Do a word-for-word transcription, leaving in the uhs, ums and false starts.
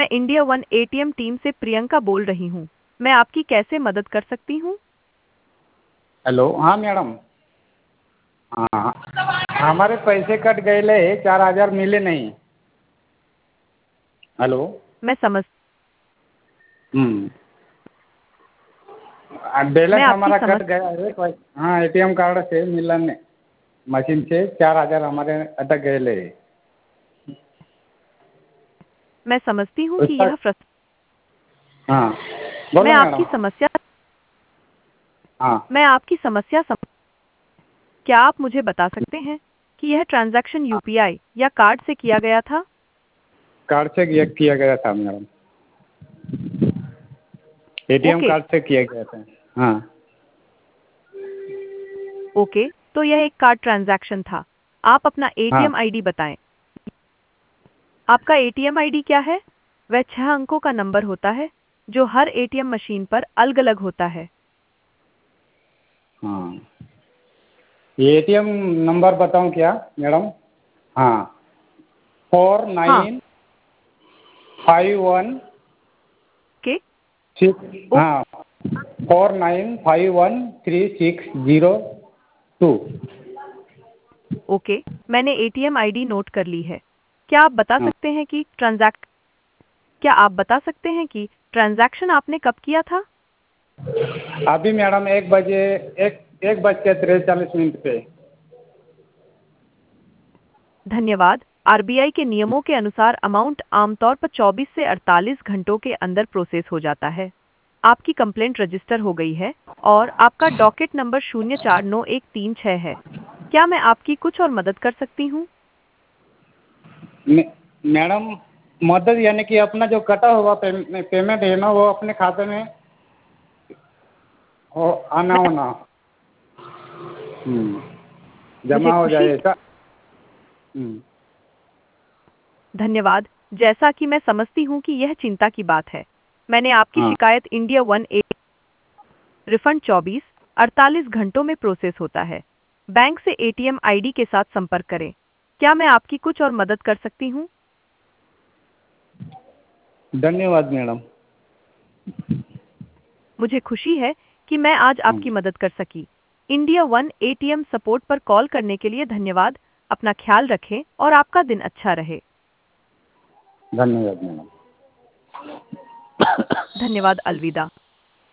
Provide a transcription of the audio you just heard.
मैं India one ATM team से प्रियंका बोल रही हूँ। मैं आपकी कैसे मदद कर सकती हूँ? हेलो, हाँ मैडम। हाँ, हमारे पैसे कट गए ले, चार हजार मिले नहीं। हेलो। मैं समझ हम्म मैं बैलेंस आपकी हमारा समझ कट गया है कोई। हाँ, एटीएम कार्ड से मिलन मशीन से चार हजार हमारे अटक गए ले। मैं समझती हूँ कि उसका यह फ्रस हाँ, मैं बोलो आपकी मैडम। समस्या हाँ, मैं आपकी समस्या सम... क्या आप मुझे बता सकते हैं कि यह ट्रांजैक्शन यूपीआई या कार्ड से किया गया था? कार्ड से किया किया गया था मैडम। एटीएम ओके कार्ड से किया गया था। हाँ। ओके, तो यह एक कार्ड ट्रांजैक्शन था। आप अपना हाँ, एटीएम आईडी बताएं। आपका एटीएम आईडी क्या है? वह छह अंकों का नंबर होता है जो हर एटीएम मशीन पर अलग-अलग होता है। हाँ। ये एटीएम नंबर बताऊं क्या मैडम? हाँ, फोर हाँ, nine five one okay six O, हाँ, four nine five one three six zero two. Okay, मैंने एटीएम आईडी नोट कर ली है। क्या आप बता हाँ, सकते हैं कि ट्रांजैक्ट क्या आप बता सकते हैं कि ट्रांजैक्शन आपने कब किया था? अभी मैडम एक बजे एक एक बज के तिरचालीस मिनट पे। धन्यवाद। आरबीआई के नियमों के अनुसार अमाउंट आमतौर पर चौबीस से अड़तालीस घंटों के अंदर प्रोसेस हो जाता है। आपकी कंप्लेंट रजिस्टर हो गई है और आपका डॉकेट नंबर शून्य चार नौ एक तीन छह है। क्या मैं आपकी कुछ और मदद कर सकती हूँ? मे- मैडम, मदद यानी कि अपना जो कटा हुआ पे, पेमेंट है ना, वो अपने खाते में हो आना मैं होना। हम्म, मुझे जमा हो खुशी जाए ऐसा। हम्म, धन्यवाद। जैसा कि मैं समझती हूँ कि यह चिंता की बात है। मैंने आपकी हाँ। शिकायत इंडिया वन ए रिफंड चौबीस अड़तालीस घंटों में प्रोसेस होता है। बैंक से एटीएम आईडी के साथ संपर्क करें। क्या मैं आपकी कुछ और मदद कर सकती हूँ? धन्यवाद मैडम। मुझे खुशी है कि मैं आज हम्म, आपकी मदद कर सकी। इंडिया वन एटीएम सपोर्ट पर कॉल करने के लिए धन्यवाद। अपना ख्याल रखें और आपका दिन अच्छा रहे। धन्यवाद मैडम। धन्यवाद। अलविदा।